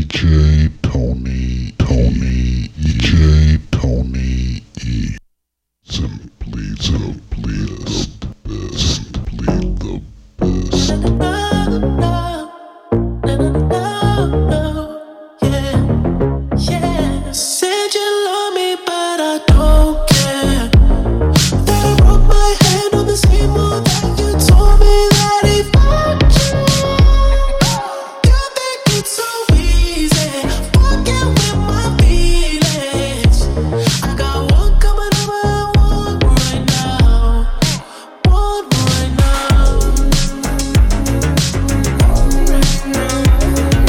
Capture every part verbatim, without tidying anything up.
E J Tony, Tony, E J Tony E. Simply, simply the best, simply the best. Said you love me, but I don't care. That I broke my hand on the same wall that you told me that he fucked you. You think it's so easy, fucking with my feelings. I got one coming over and one right now, one right now.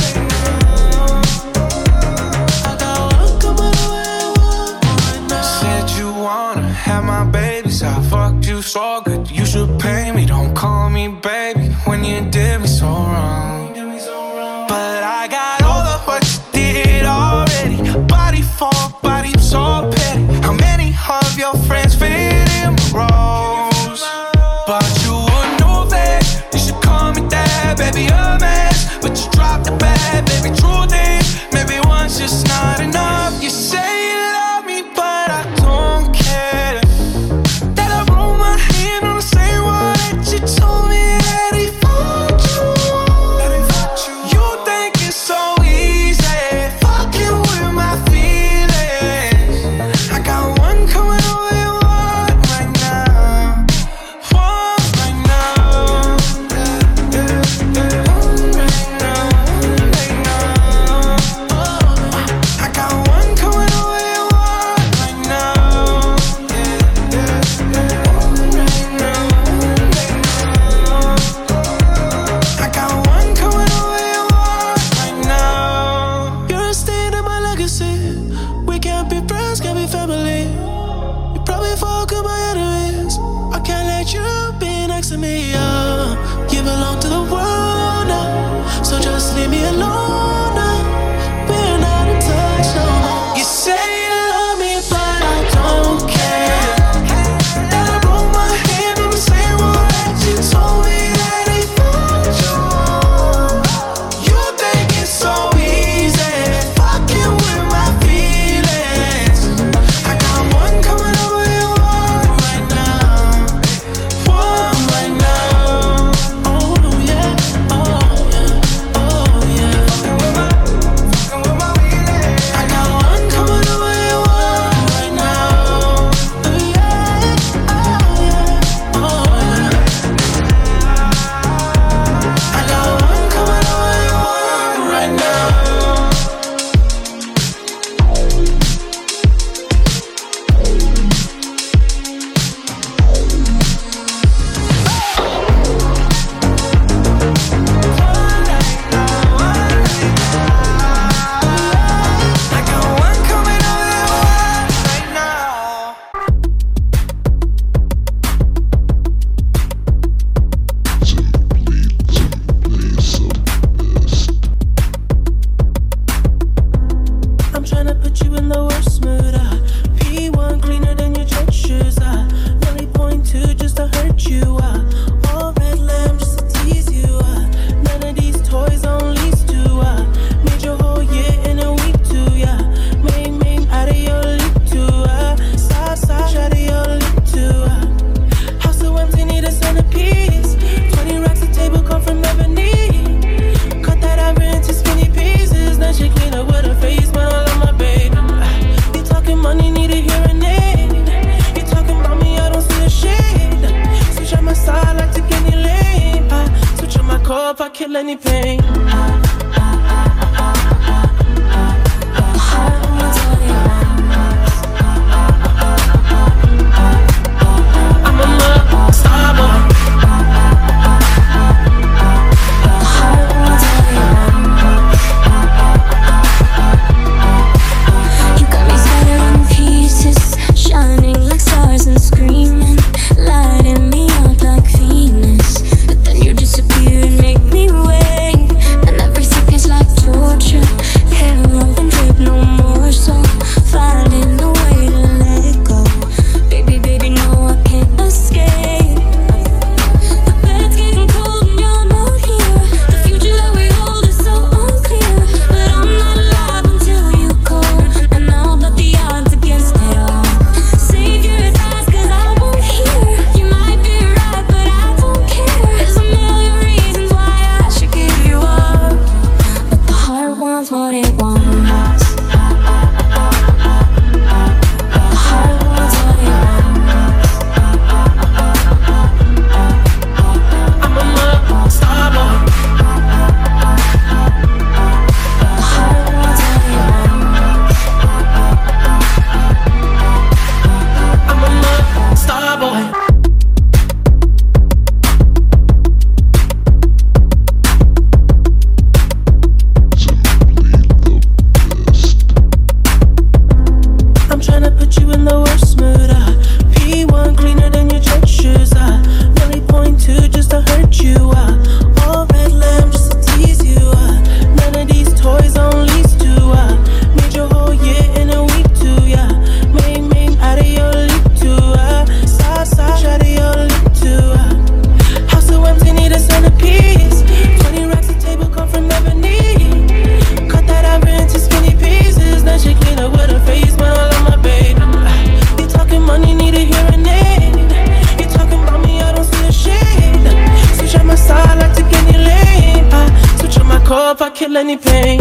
love, I kill any pain.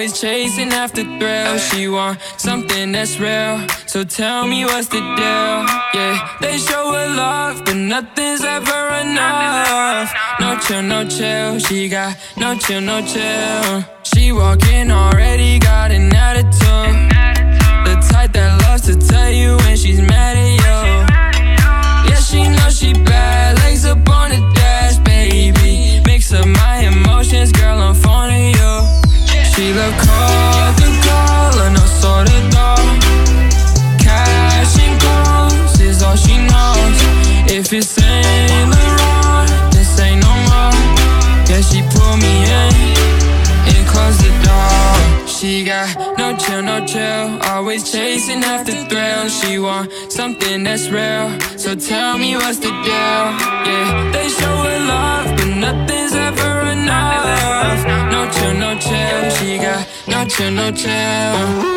always chasing after thrills. She want something that's real, so tell me what's the deal. Yeah, they show her love, but nothing's ever enough. No chill, no chill, she got no chill, no chill. She walking already got an attitude, the type that loves to tell you when she's mad at you. Yeah, she knows she bad, legs up on the dash, baby. Mix up my emotions, girl, I'm phoning you. She love Coca-Cola, no soda though. Cash and goals is all she knows. If it's Saint Laurent, then say no more. Yeah, she pull me in and close the door. She got no chill, no chill, always chasing after thrills. She want something that's real, so tell me what's the deal. Yeah, they show her love, but nothing's ever enough. No chill, no chill, she got no chill, no chill.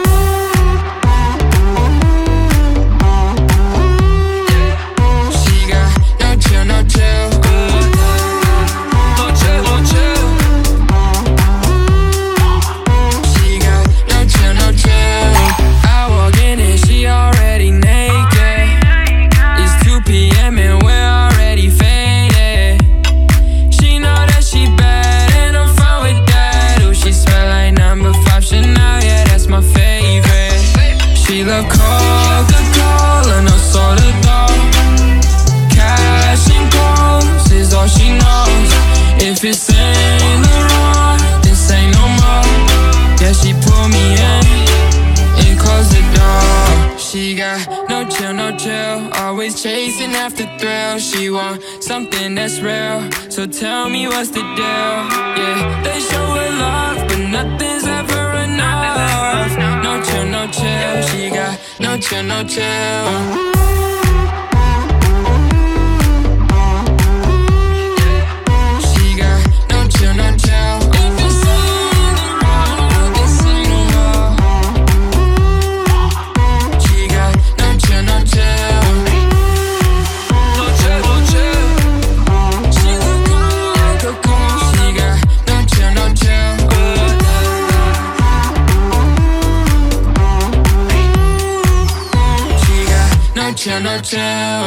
No chill, no chill, no chill. She got no chill, no chill. I walk in and she already naked. It's two p m and we're already faded. She know that she bad and I'm fine with that. Ooh, she smell like number five Chanel, yeah, that's my favorite. She love Coca-Cola, no soda though. Cash and goals is all she knows. If it's Saint Laurent, then say no more. Yeah, she pull me in and close the door. She got no chill, no chill, always chasing after thrills. She want something that's real, so tell me what's the deal. Yeah, they show her love, but nothing's ever enough. No chill, no chill, she got no chill, no chill. No chill. If it's Saint Laurent, then say no more. She got no chill, no chill. No chill, no chill. She got Coca-Cola. She got no chill, no chill. She got no chill, no chill.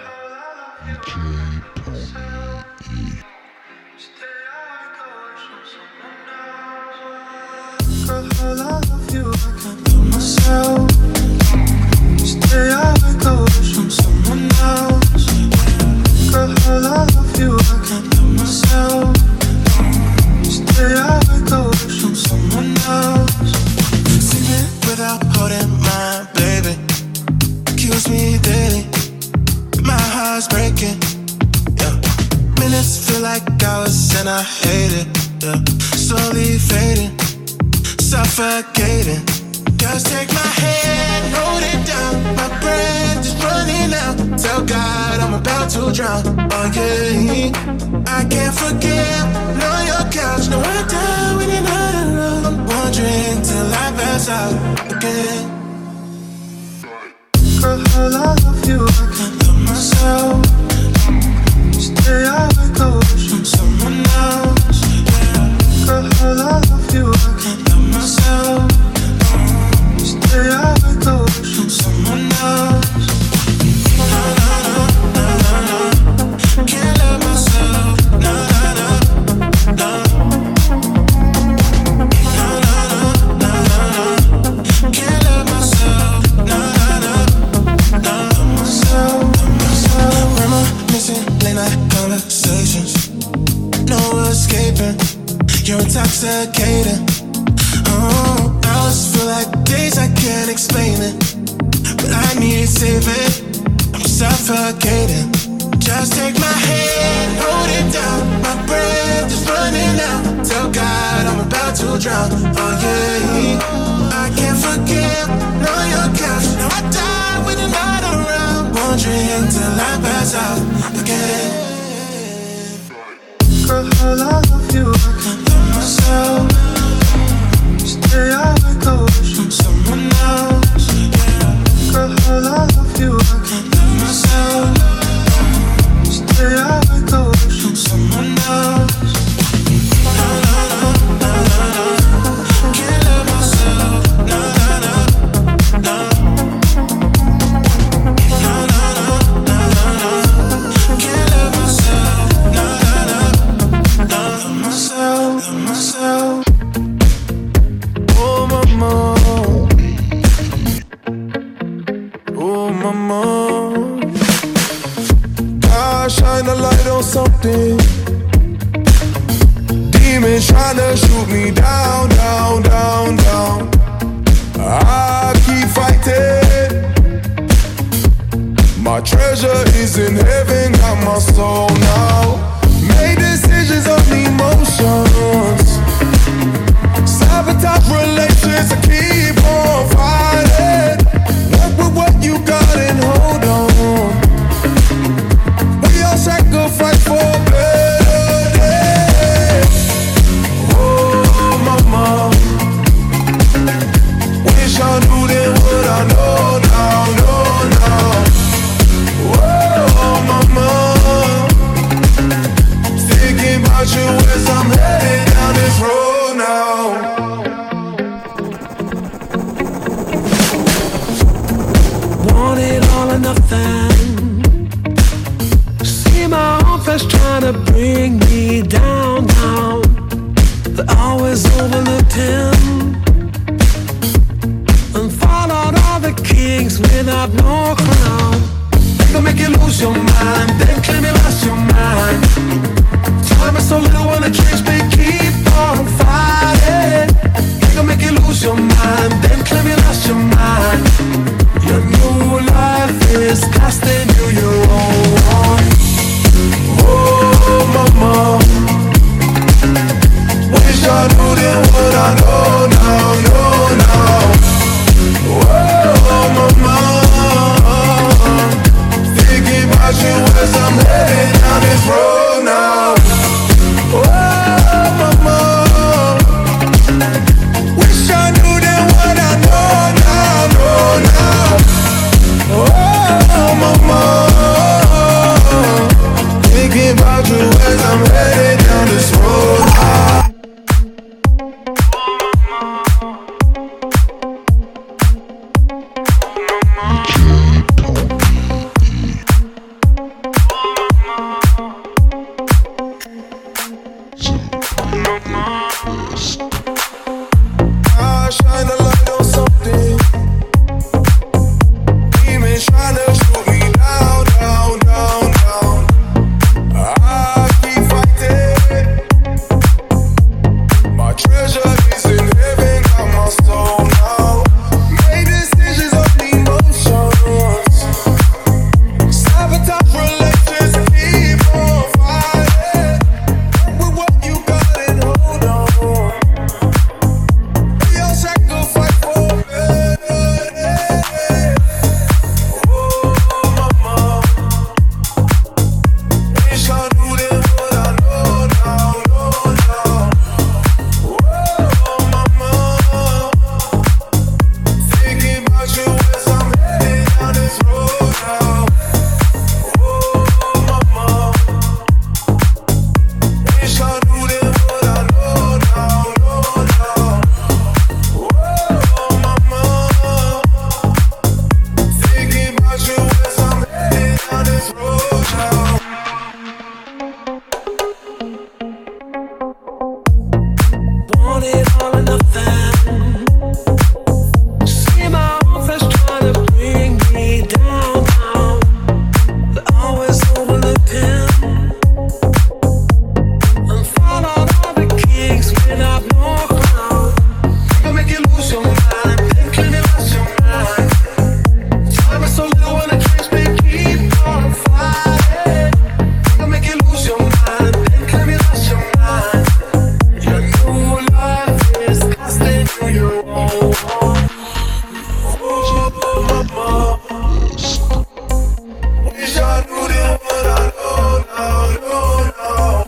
Girl, I love you, I can't love myself. Stay awake, I wish from someone else. Girl, I love you, I can't love myself. Stay awake, I wish from someone else. Sleeping without holding my baby kills me daily. My heart's breaking, yeah. Minutes feel like hours and I hate it, yeah. Slowly fading, suffocating. Just take my hand, hold it down. My breath is running out. Tell God I'm about to drown. Oh yeah, I can't forget. On your couch, no I die when you're not around. I'm wondering till I pass out again. Girl, I love you, I can't love myself. Stay awake, I wish from someone else. Girl, I love you, I can't love myself. Stay awake, I wish from someone else. No, no, no, no, no, no. Can't love myself. No, no, no, no. No, no, no, no, no. Can't love myself. No, no, no, no. Myself, myself. Reminiscing late night conversations. No escaping. You're intoxicating. Oh, hours feel like days, I can't explain it. But I need saving, I'm suffocating. Just take my hand, hold it down. My breath is running out. Tell God I'm about to drown. Oh yeah, I can't forget. On your couch, now I die when you're not around. Wondering till I pass out again. Girl, I love you, I can't love myself. Stay awake, I wish from someone else. Girl, I love you, I can't love myself. Stay awake, I wish from someone else. No, no, no, no, no, no. Can't love My treasure is in heaven, got my soul now. Made decisions on emotions. Sabotage relations, I keep on fighting. Work with what you got and hold on. We all sacrifice for better days. Oh, mama, wish I knew then what I know now, know now. Oh, mama, thinking about you as I'm headed down this road now. Want it all or nothing. See my own flesh trying to bring me down, down. But always overlooked him and followed all the kings without no crown. They gon' make you lose your mind, then claim you lost your mind. Time is so little when the drinks they keep on fighting. They gon' make you lose your mind, then claim you lost your mind. Your new life is costing you your own. Oh, mama, wish I knew then what I know now, know now. Oh, mama, thinking about you as I'm headed down this road now. Oh, mama, wish I knew then what I know now, know now. Oh, mama, thinking about you as I'm headed down this road now. I shine a light on something. Demons trying to shoot me down, down, down, down. I keep fighting. My treasure is in heaven, got my soul now. Made decisions on emotions. Sabotage relations, keep on fighting. With what you got and hold on. We all sacrifice for better days. Oh, mama, wish I knew then what I know now, know now. Oh, mama, thinking about you as I'm headed down this road now. Oh, mama, wish I knew then what I know now, know now. Oh, mama, thinking about you as I'm headed down this road now. Want it all or nothing. See my own flesh trying to bring me down, down. But always overlooked him and followed all the kings without no crown. They gon' make you lose your mind, then claim you lost your mind. Time is so little when the drinks they keep on fighting. They gon' make you lose your mind, then claim you lost your mind. Your new life is costing you your own. Oh, mama, wish I knew then what I know now, know now.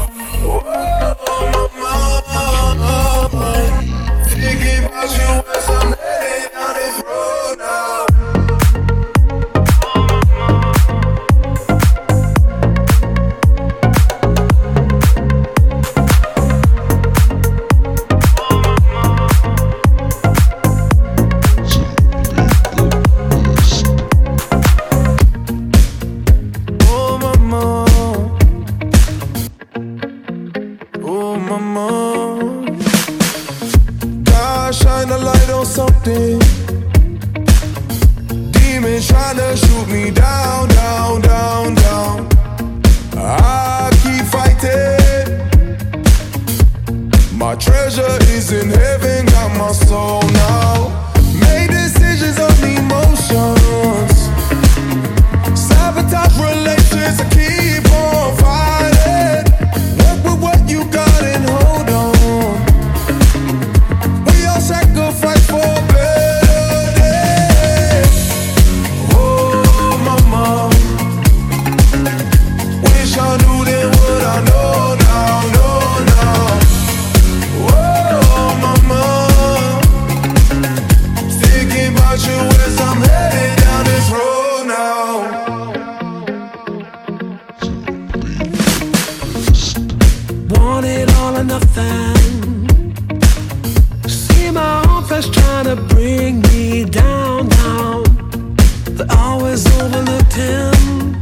Oh, mama, thinking about you as I'm headed down this road now. Oh, mama, oh, mama, God shine a light on something. Demons trying to shoot me down, down, down, down. I keep fighting. My treasure is in heaven, got my soul now. Made decisions on emotions. way down, down. They always overlooked him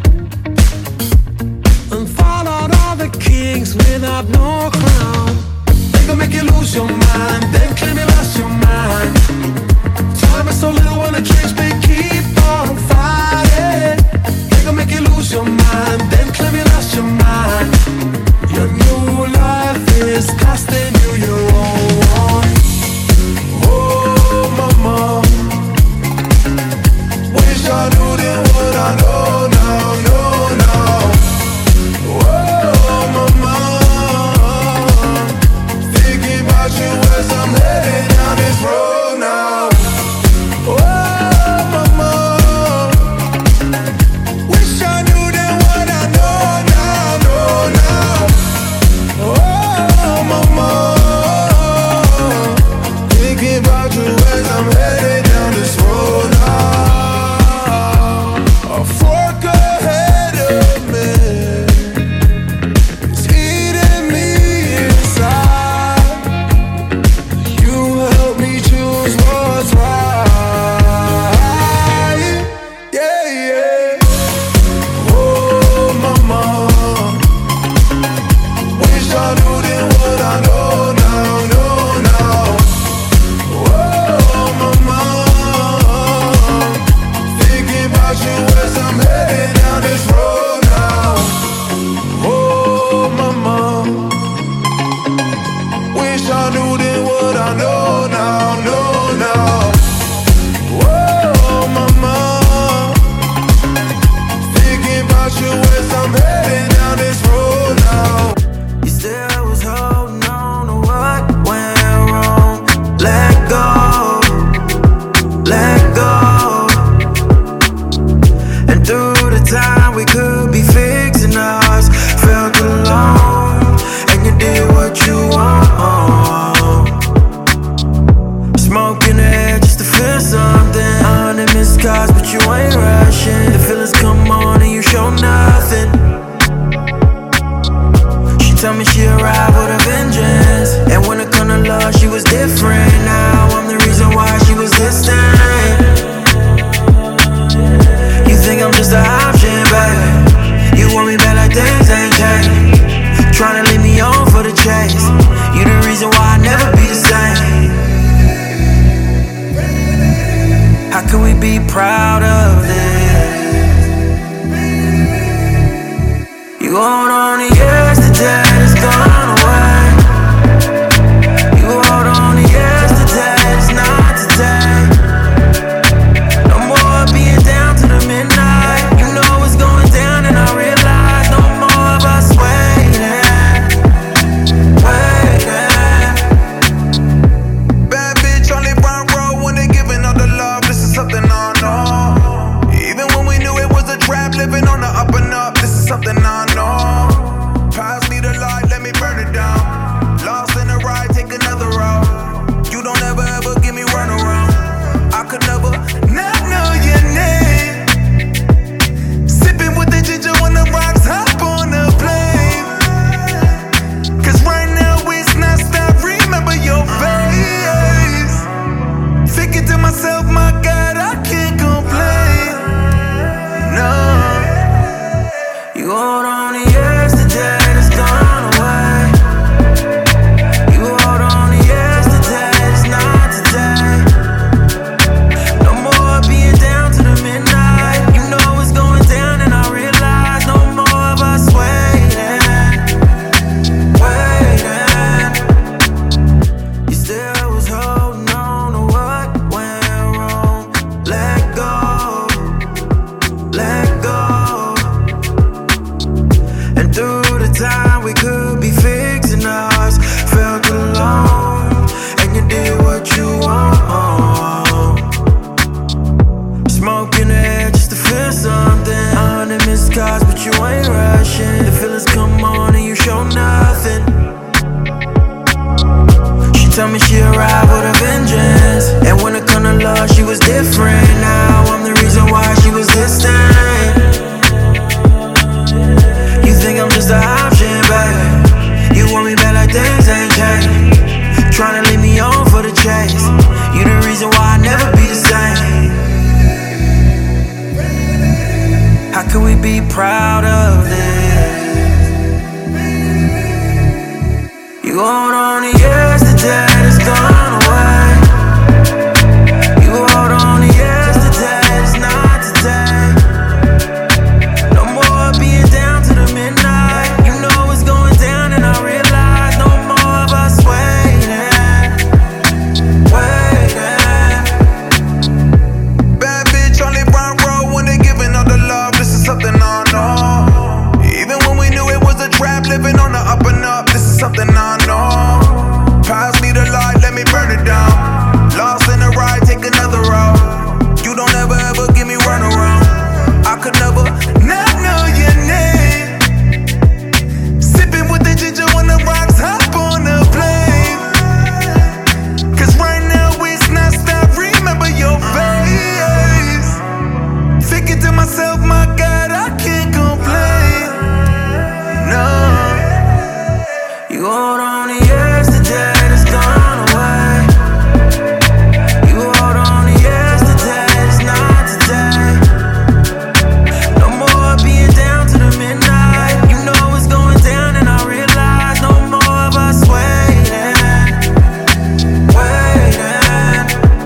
and followed all the kings without no crown. They gon' make you lose your mind, then claim you lost your mind. Time is so little when the dreams may keep on fighting. They gon' make you lose your mind, then claim you lost your mind. Your new life is costing you your own. Oh, mama, wish I knew then what I know now, know now. Oh, mama, thinking about you as I'm heading down this road now. Oh, mama, wish I knew then what I know now, know now. Oh, mama, thinking about you as I'm headed down this road now. A fork ahead of me is eating me inside. You help me choose what's right. Yeah, yeah. Oh, mama, wish I knew then what I know now, know now. Oh, mama, thinking about you as I'm heading down this road now. Oh, mama, wish I knew then what I know now, know now. Oh, mama, thinking about you as I'm heading down this road now. You still was holding on to what went wrong. Let go, let go. And through the time we could be fixing us, felt alone, and you did what you want. Smoking it just to feel something. On and missed cars, but you ain't rushing. The feelings come on and you show nothing. She told me she arrived with a vengeance, and when it come to love, she was different. Now I'm the reason why she was distant. You think I'm just an option, baby? You want me back like things ain't changed. Tryna leave me on for the chase. You the reason why I never be the same. How can we be proud of this? You hold on to yesterday that's gone away. You hold on to yesterday that's not today. No more being down to the midnight. You know what's going down and I realize no more of us waiting, waiting. Bad bitch on the brown road when they giving all the love. This is something I know. Even when we knew it was a trap, living on the up and up. This is something I know. Pass me the light, let me burn it down. Lost in the ride, take another route. You don't ever ever give me run around. I could never not know your name. Sipping with the ginger when the rocks hop on the plane. Cause right now it's not stop. Remember your face. Thinking to myself, my God, I can't complain. No. You hold on to yesterday that's gone away. You hold on to yesterday that's not today. No more being down to the midnight. You know what's going down and I realize no more of us waiting, waiting. You still was holding on to what went wrong. Let go, let go. And through the time we could be fixing us, felt alone, and you did what you want. Smoking it just to feel something. On and missed cars, but you ain't rushing. The feelings come on and you show nothing. She told me she arrived with a vengeance, and when it come to love, she was different. Now I'm the reason why she was distant. You think I'm just an option, baby? You want me back like things ain't changed. Tryna leave me on for the chase. You the reason why I never be the same. could we be proud of this? You hold on to yesterday that's gone away. You hold on to yesterday that's not today. No more being down to the midnight. You know what's going down and I realize no more of us waiting, waiting. Bad bitch only run road when they giving all the love. This is something I know. Even when we knew it was a trap, living on the up and up. This is something I know. Pass me the light, let me burn it down. Lost in the ride, take another route. You don't ever ever give me run around. I could never not know your name. Sipping with the ginger when the rocks hop on the plane. Cause right now it's not stop, remember your face. Thinking to myself, my God, I can't complain. No. You hold on to yesterday that's gone away. You hold on to yesterday that's not today. No more being down to the midnight. You know what's going down and I realize no more of us waiting, waiting.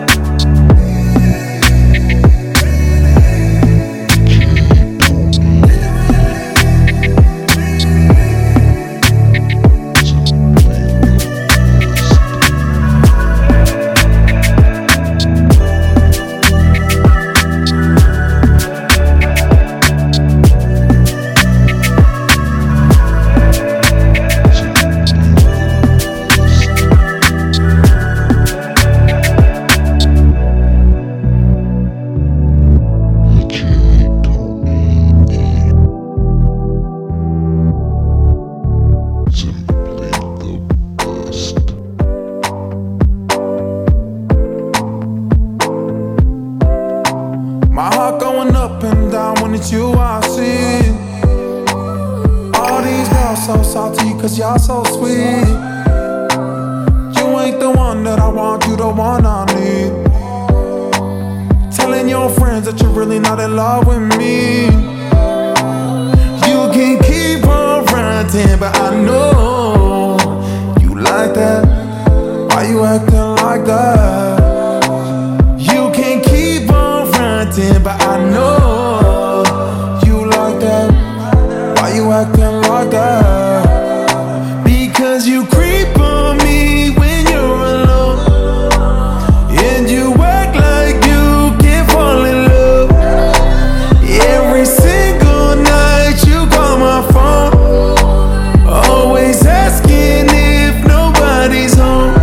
My heart going up and down when it's you I see. All these girls so salty cause y'all so sweet. You ain't the one that I want, you the one I need. Telling your friends that you're really not in love with me. You can keep on ranting, but I know you like that. Why you acting like that? You can keep on ranting, but I know you like that. Why you acting like that? Because you creep on me when you're alone, and you act like you can't fall in love. Every single night you call my phone, always asking if nobody's home.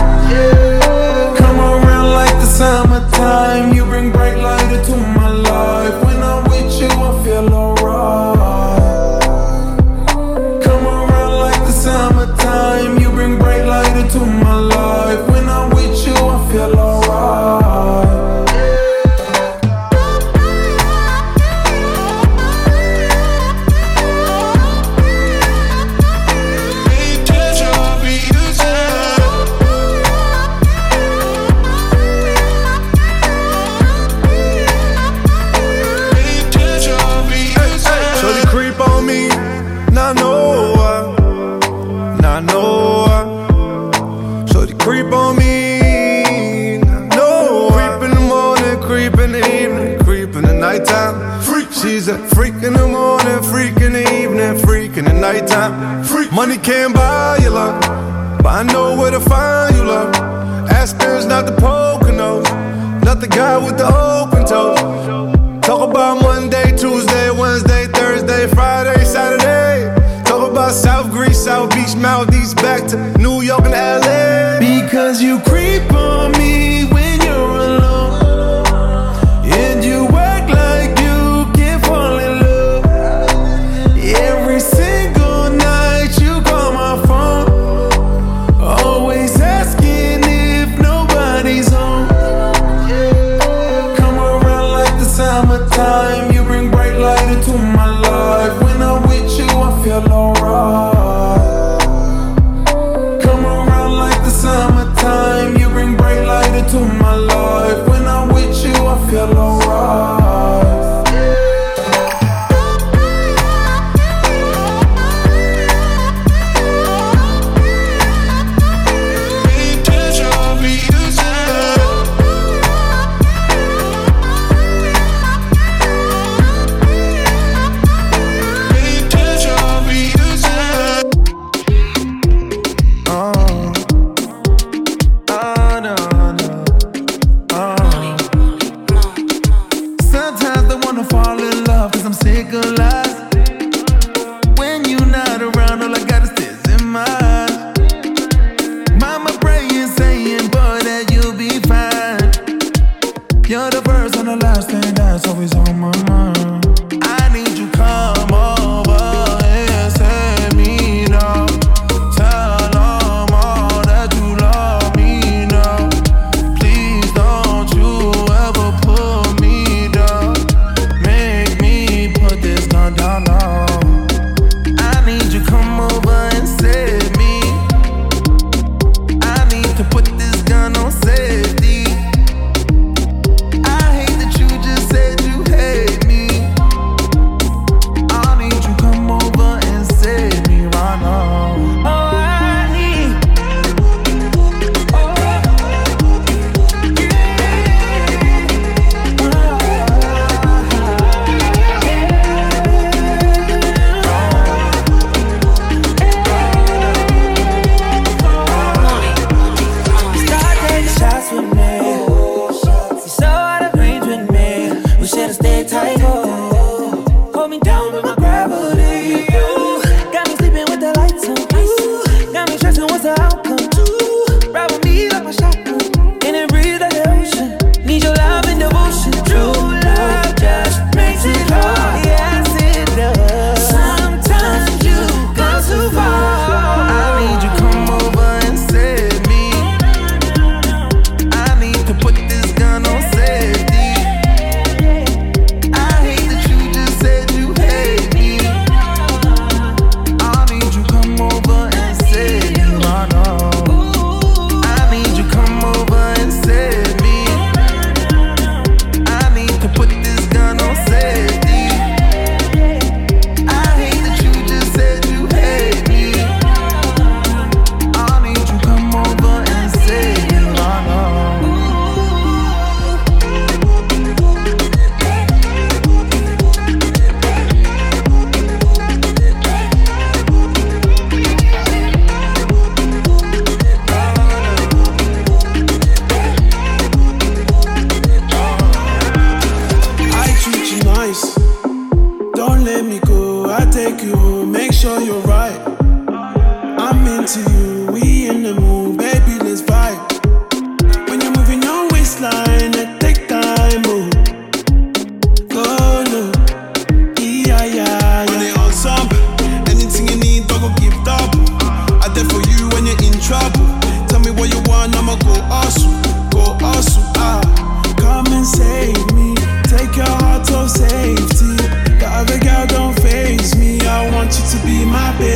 Come around like the summertime, you bring bright light into my life. When I'm with you, I feel alright. Come around like the summertime, you bring bright light into my life. When I'm with you, I feel alright. Shorty creep on me, not know why, not know why. Shorty creep on me, not know why. Creep in the morning, creep in the evening, creep in the nighttime. Freak, she's a freak in the morning, freak in the evening, freak in the nighttime. Freak. Money can't buy your love, but I know where to find you, love. Aspen's not the Poconos, not the guy with the open toes. Talk about Monday, Tuesday, Wednesday, Thursday, Friday, Saturday. Talk about South Greece, South Beach, Maldives, back to New York and L A. Because you creep on me when you're alone, and you act like you can't fall in love. Every single night you call my phone, always asking if nobody's home. Come around like the summertime, you bring bright light into my life. When I'm with you, I feel alright. Come around like the summertime, you bring bright light into my life. When I'm with you, I feel alright. You're the first and the last thing that's always on my mind. I need you come over and set me down. Tell them all that you love me now. Please don't you ever put me down. Make me put this gun down now. I need you come over and save me. I need to put this gun on safety. I hate that you just said you hate me. I need you come over and save me right now. Oh, I need. Oh, Start taking shots with me. You so out of range with me. We should've stayed tight. Oh, hold me down with my gravity. You got me sleeping with the lights on. You got me stressing what's the outcome. Ride with me like my shotgun. In and breathe like the ocean. Need your love and devotion. True love just makes it hard. Yes, it does. Sometimes you go too far. I need you come over and save me. I need to put this gun on safety. I hate that you just said you hate me. I need you come over and save me right now. I need you come over and save me. I need to put this gun on safety. I hate that you just said you hate me. I need you come over and save me right now. I treat you nice. Don't let me go. I take you home. Make sure you're right. I'm into you. We in the mood, baby. Let's vibe. When you're moving your waistline, it take time. Oh, go low. Yeah, yeah, yeah. When they awesome, anything you need, don't go give up. I there for you when you're in trouble. Tell me what you want, I'ma go hustle, go hustle. Ah, come and save me. Take your heart off safety. The other girl don't faze me. I want you to be my baby.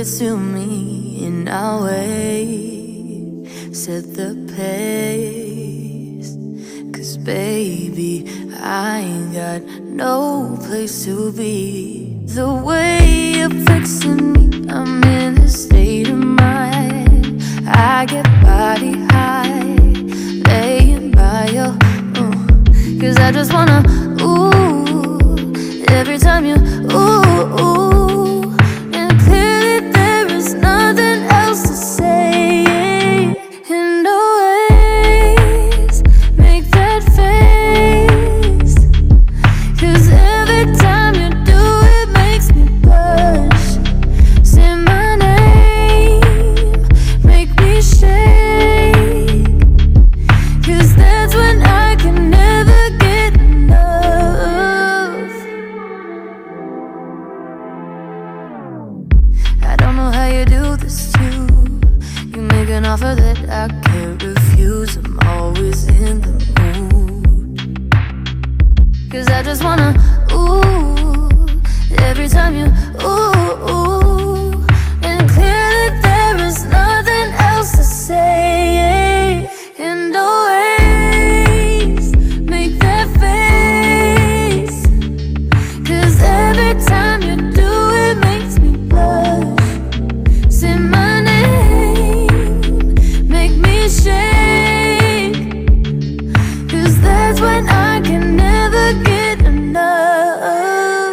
gets to me in our way. Set the pace, 'cause baby, I ain't got no place to be. The way you're fixing me, I'm in a state of mind. I get body high, laying by your, ooh, 'cause I just wanna, ooh, every time you, ooh, ooh. And clearly there is nothing else to say. And always make that face, 'cause every time you do it makes me blush. Say my name, make me shake, 'cause that's when I can never get enough. I don't know how you do this too. You make an offer that I can't refuse. I'm always in the mood, 'cause I just wanna, ooh, every time you, ooh, ooh. And clearly there is nothing else to say. And always make that face, 'cause every time you do it makes me blush. Say my name, make me shake, 'cause that's when I can never get enough.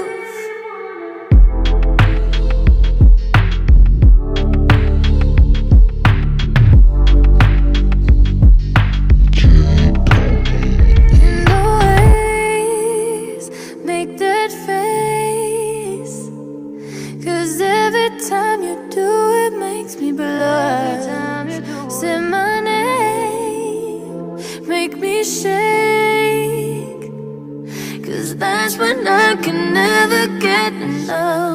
And always make that face, 'cause every time you do it makes me blush. Say my name, make me shake, 'cause that's when I can never get enough.